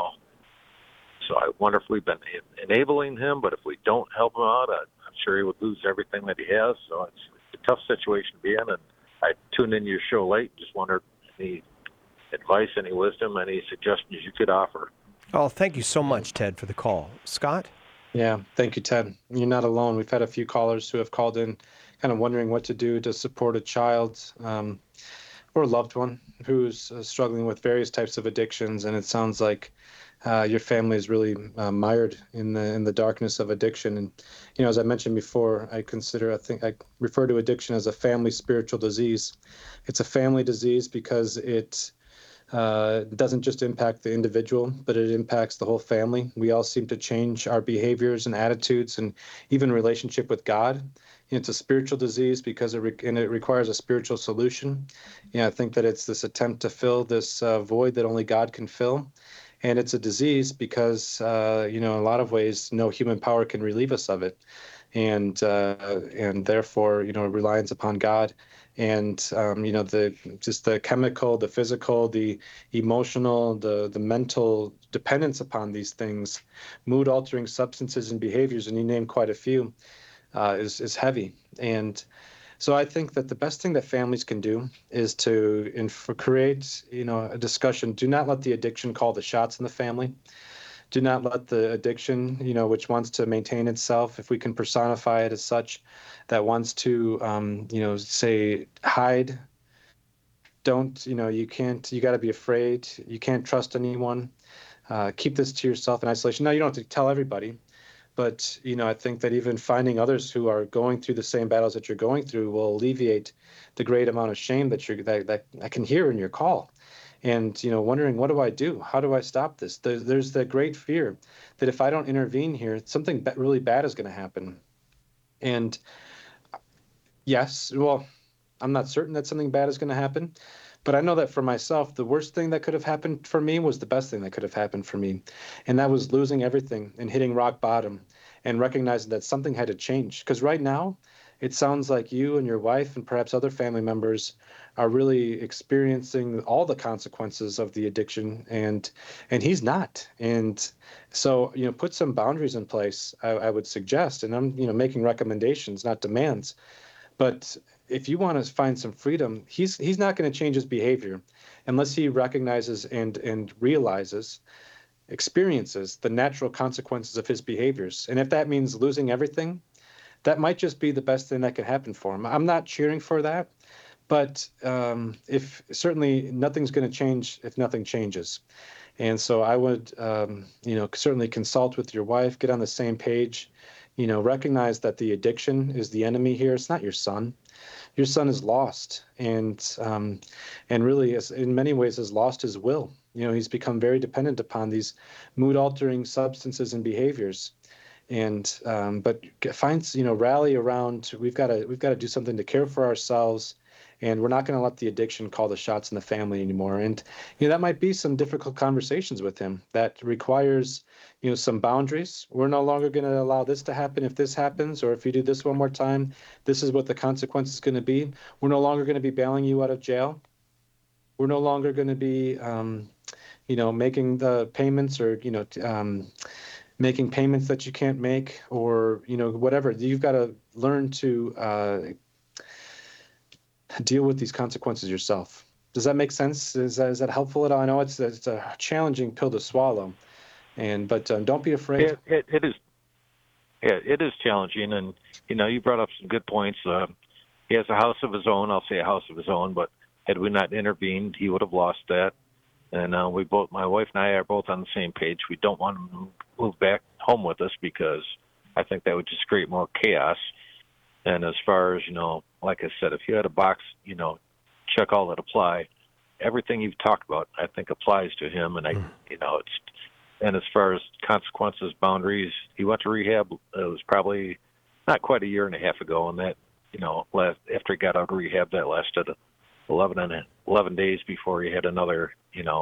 [SPEAKER 18] so I wonder if we've been enabling him. But if we don't help him out, I'm sure he would lose everything that he has. So it's a tough situation to be in. And I tuned in your show late. Just wondered any advice, any wisdom, any suggestions you could offer.
[SPEAKER 2] Oh, thank you so much, Ted, for the call. Scott?
[SPEAKER 3] Yeah, thank you, Ted. You're not alone. We've had a few callers who have called in kind of wondering what to do to support a child or a loved one who's struggling with various types of addictions. And it sounds like your family is really mired in the darkness of addiction. And, as I mentioned before, I refer to addiction as a family spiritual disease. It's a family disease because it doesn't just impact the individual, but it impacts the whole family. We all seem to change our behaviors and attitudes and even relationship with God. It's a spiritual disease because it requires a spiritual solution. I think that it's this attempt to fill this void that only God can fill. And it's a disease because, in a lot of ways, no human power can relieve us of it. And therefore, reliance upon God. And, the chemical, the physical, the emotional, the mental dependence upon these things, mood-altering substances and behaviors, and you name quite a few, is heavy. And so I think that the best thing that families can do is to create, a discussion. Do not let the addiction call the shots in the family. Do not let the addiction, which wants to maintain itself, if we can personify it as such, that wants to, say, hide. Don't, you got to be afraid. You can't trust anyone. Keep this to yourself in isolation. Now, you don't have to tell everybody, but, I think that even finding others who are going through the same battles that you're going through will alleviate the great amount of shame that I can hear in your call. And, wondering, what do I do? How do I stop this? There's the great fear that if I don't intervene here, something really bad is going to happen. And yes, well, I'm not certain that something bad is going to happen, but I know that for myself, the worst thing that could have happened for me was the best thing that could have happened for me. And that was losing everything and hitting rock bottom and recognizing that something had to change. Because right now, it sounds like you and your wife and perhaps other family members are really experiencing all the consequences of the addiction, and he's not. And so, put some boundaries in place, I would suggest. And I'm, making recommendations, not demands. But if you want to find some freedom, he's not going to change his behavior unless he recognizes and experiences the natural consequences of his behaviors. And if that means losing everything, that might just be the best thing that could happen for him. I'm not cheering for that, But if certainly nothing's going to change if nothing changes. And so I would, certainly consult with your wife, get on the same page, recognize that the addiction is the enemy here. It's not your son. Your son is lost, and really, in many ways, has lost his will. He's become very dependent upon these mood-altering substances and behaviors. And but finds rally around. We've got to do something to care for ourselves, and we're not going to let the addiction call the shots in the family anymore. And that might be some difficult conversations with him. That requires some boundaries. We're no longer going to allow this to happen. If this happens, or if you do this one more time, this is what the consequence is going to be. We're no longer going to be bailing you out of jail. We're no longer going to be making the payments, or making payments that you can't make, or whatever. You've got to learn to deal with these consequences yourself. Does that make sense? Is that helpful at all? I know it's a challenging pill to swallow, but don't be afraid.
[SPEAKER 18] It is. Yeah, it is challenging, and you brought up some good points. He has a house of his own. I'll say a house of his own, but had we not intervened, he would have lost that. And my wife and I are both on the same page. We don't want him to move back home with us, because I think that would just create more chaos. And as far as, like I said, if you had a box, check all that apply, everything you've talked about, I think applies to him. And and as far as consequences, boundaries, he went to rehab. It was probably not quite a year and a half ago. And that, after he got out of rehab, that lasted 11 days before he had another,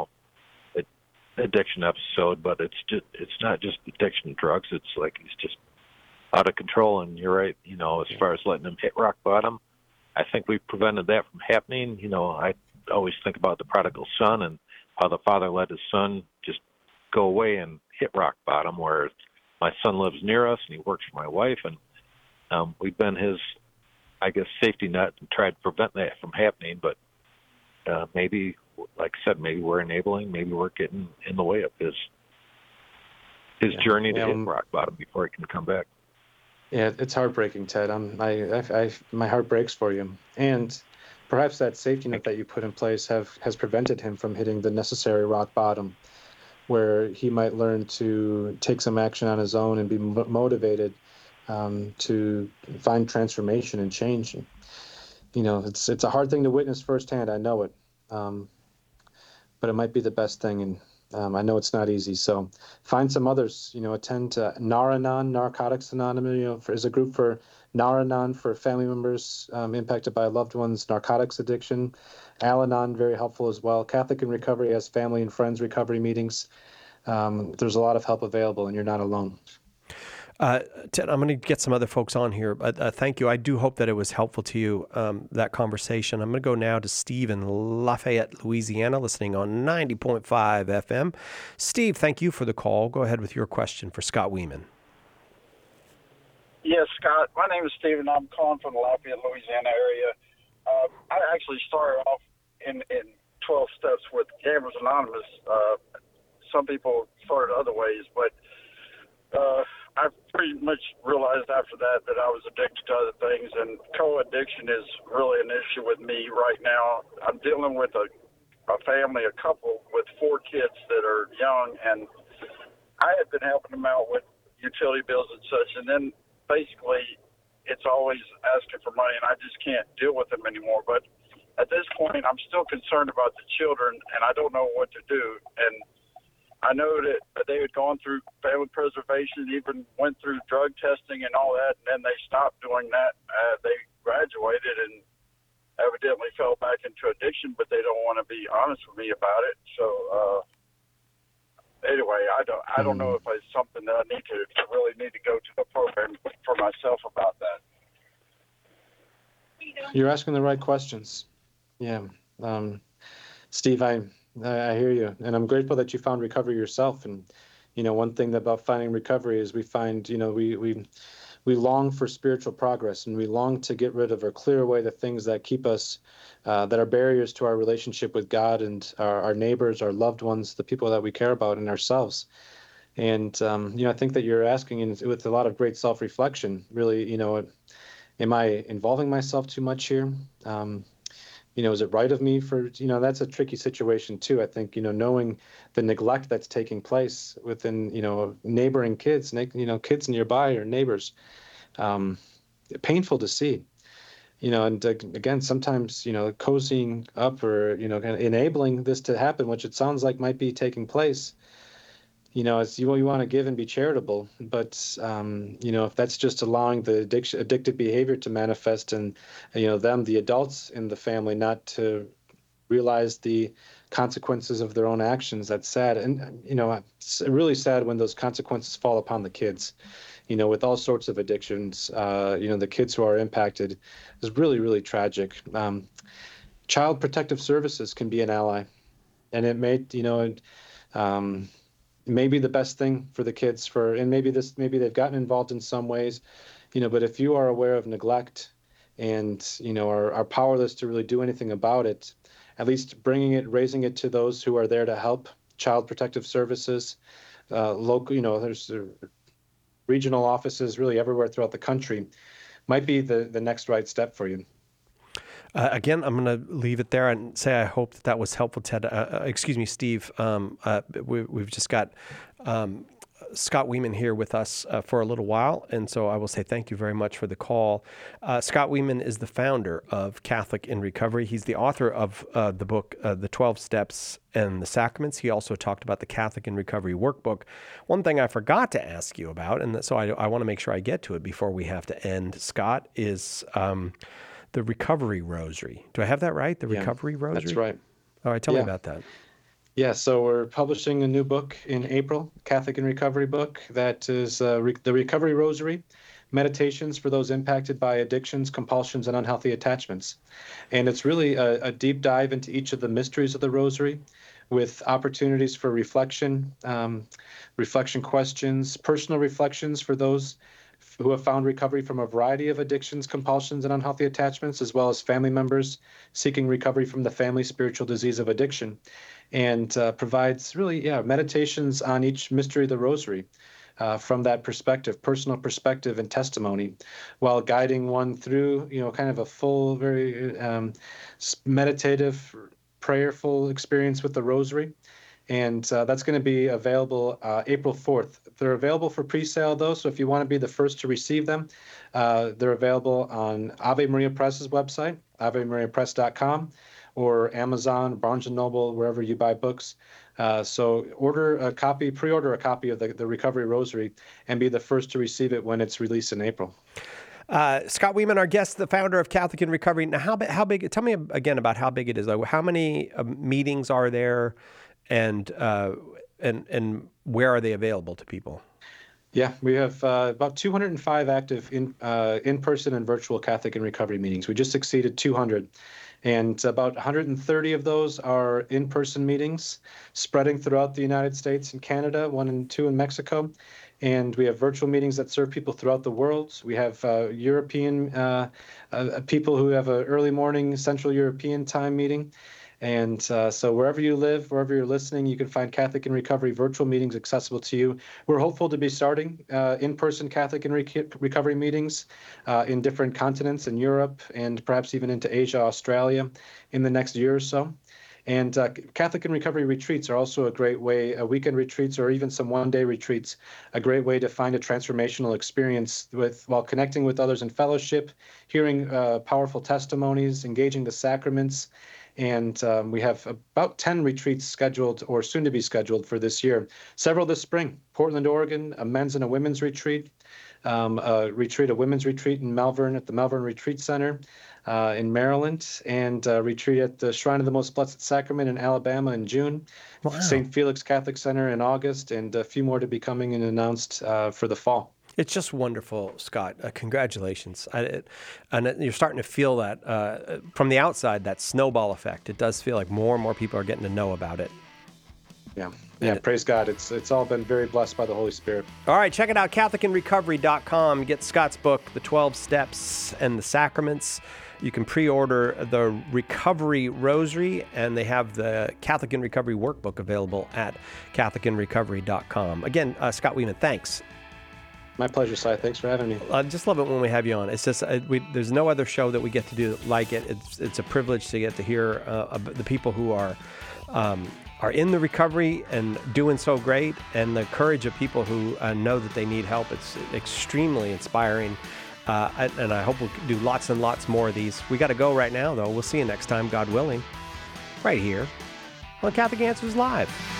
[SPEAKER 18] addiction episode. But it's not just addiction to drugs. It's like he's just out of control. And you're right, as far as letting him hit rock bottom, I think we prevented that from happening. I always think about the prodigal son and how the father let his son just go away and hit rock bottom, where my son lives near us and he works for my wife, and we've been his, I guess, safety net and tried to prevent that from happening. But maybe, like I said, maybe we're enabling, maybe we're getting in the way of his journey to hit rock bottom before he can come back.
[SPEAKER 3] Yeah, it's heartbreaking, Ted. My heart breaks for you. And perhaps that safety net that you put in place has prevented him from hitting the necessary rock bottom, where he might learn to take some action on his own and be motivated to find transformation and change. It's a hard thing to witness firsthand. I know it, but it might be the best thing. And I know it's not easy. So find some others. Attend to Nar-Anon, Narcotics Anonymous. There's a group for Nar-Anon for family members impacted by loved ones' narcotics addiction. Al-Anon, very helpful as well. Catholic in Recovery has family and friends recovery meetings. There's a lot of help available, and you're not alone.
[SPEAKER 2] Ted, I'm going to get some other folks on here, but thank you. I do hope that it was helpful to you, that conversation. I'm going to go now to Steve in Lafayette, Louisiana, listening on 90.5 FM. Steve, thank you for the call. Go ahead with your question for Scott Weeman.
[SPEAKER 19] Yes, Scott. My name is Steve, and I'm calling from the Lafayette, Louisiana area. I actually started off in 12 steps with Gamblers Anonymous. Some people started other ways, but I pretty much realized after that I was addicted to other things, and co-addiction is really an issue with me right now. I'm dealing with a family, a couple with 4 kids that are young, and I have been helping them out with utility bills and such, and then basically it's always asking for money, and I just can't deal with them anymore. But at this point, I'm still concerned about the children, and I don't know what to do. And I know that they had gone through family preservation, even went through drug testing and all that, and then they stopped doing that. They graduated and evidently fell back into addiction, but they don't want to be honest with me about it. So anyway, I don't know if it's something that I really need to go to the program for myself about that.
[SPEAKER 3] You're asking the right questions. Yeah. Steve, I hear you, and I'm grateful that you found recovery yourself. And one thing about finding recovery is we find we long for spiritual progress, and we long to get rid of or clear away the things that keep us that are barriers to our relationship with God and our neighbors, our loved ones, the people that we care about, and ourselves. And I think that you're asking with a lot of great self-reflection, really, am I involving myself too much here? is it right of me for, that's a tricky situation too. I think, knowing the neglect that's taking place within, neighboring kids, kids nearby or neighbors, painful to see. And again, sometimes, cozying up or, kind of enabling this to happen, which it sounds like might be taking place, it's you want to give and be charitable, but if that's just allowing the addictive behavior to manifest, and the adults in the family, not to realize the consequences of their own actions, that's sad. And it's really sad when those consequences fall upon the kids. With all sorts of addictions, the kids who are impacted is really, really tragic. Child Protective Services can be an ally, and it may, maybe the best thing for the kids and maybe they've gotten involved in some ways, but if you are aware of neglect and, are powerless to really do anything about it, at least raising it to those who are there to help. Child Protective Services, local, there's regional offices really everywhere throughout the country, might be the next right step for you.
[SPEAKER 2] Again, I'm going to leave it there and say I hope that was helpful, Ted. Steve. We've just got Scott Weeman here with us for a little while, and so I will say thank you very much for the call. Scott Weeman is the founder of Catholic in Recovery. He's the author of the book, The 12 Steps and the Sacraments. He also talked about the Catholic in Recovery workbook. One thing I forgot to ask you about, and so I want to make sure I get to it before we have to end, Scott, is the Recovery Rosary. Do I have that right? The Recovery Rosary?
[SPEAKER 3] That's right.
[SPEAKER 2] All right, tell me about that.
[SPEAKER 3] Yeah, so we're publishing a new book in April, Catholic in Recovery book, that is the Recovery Rosary, Meditations for those impacted by addictions, compulsions, and unhealthy attachments. And it's really a deep dive into each of the mysteries of the Rosary, with opportunities for reflection, reflection questions, personal reflections for those who have found recovery from a variety of addictions, compulsions, and unhealthy attachments, as well as family members seeking recovery from the family spiritual disease of addiction, and provides really, meditations on each mystery of the Rosary from that perspective, personal perspective and testimony, while guiding one through, kind of a full, very meditative, prayerful experience with the Rosary. And that's going to be available April 4th. They're available for pre-sale, though, so if you want to be the first to receive them, they're available on Ave Maria Press's website, avemariapress.com, or Amazon, Barnes & Noble, wherever you buy books. So pre-order a copy of the Recovery Rosary, and be the first to receive it when it's released in April.
[SPEAKER 2] Scott Weeman, our guest, the founder of Catholic in Recovery. Now, how big? Tell me again about how big it is. How many meetings are there? And where are they available to people?
[SPEAKER 3] Yeah, we have about 205 active in-person and virtual Catholic in Recovery meetings. We just exceeded 200. And about 130 of those are in-person meetings spreading throughout the United States and Canada, 1 and 2 in Mexico. And we have virtual meetings that serve people throughout the world. We have European people who have an early morning Central European time meeting. And so wherever you live, wherever you're listening, you can find Catholic in Recovery virtual meetings accessible to you. We're hopeful to be starting in-person Catholic in Recovery meetings in different continents in Europe and perhaps even into Asia, Australia in the next year or so. And Catholic in Recovery retreats are also a great way, weekend retreats or even some one-day retreats, a great way to find a transformational experience while connecting with others in fellowship, hearing powerful testimonies, engaging the sacraments. And we have about 10 retreats scheduled or soon to be scheduled for this year. Several this spring, Portland, Oregon, a men's and a women's retreat, a women's retreat in Melbourne at the Melbourne Retreat Center in Maryland, and a retreat at the Shrine of the Most Blessed Sacrament in Alabama in June,
[SPEAKER 2] Wow.
[SPEAKER 3] St. Felix Catholic Center in August, and a few more to be coming and announced for the fall.
[SPEAKER 2] It's just wonderful, Scott. Congratulations. And you're starting to feel that from the outside, that snowball effect. It does feel like more and more people are getting to know about it.
[SPEAKER 3] Yeah, praise God. It's all been very blessed by the Holy Spirit.
[SPEAKER 2] All right, check it out, CatholicInRecovery.com. Get Scott's book, The 12 Steps and the Sacraments. You can pre-order the Recovery Rosary, and they have the Catholic in Recovery workbook available at CatholicInRecovery.com. Again, Scott Weeman, thanks.
[SPEAKER 3] My pleasure, Si. Thanks for having me.
[SPEAKER 2] I just love it when we have you on. It's just there's no other show that we get to do like it. It's a privilege to get to hear the people who are in the recovery and doing so great, and the courage of people who know that they need help. It's extremely inspiring, and I hope we'll do lots and lots more of these. We got to go right now, though. We'll see you next time, God willing, right here on Catholic Answers Live.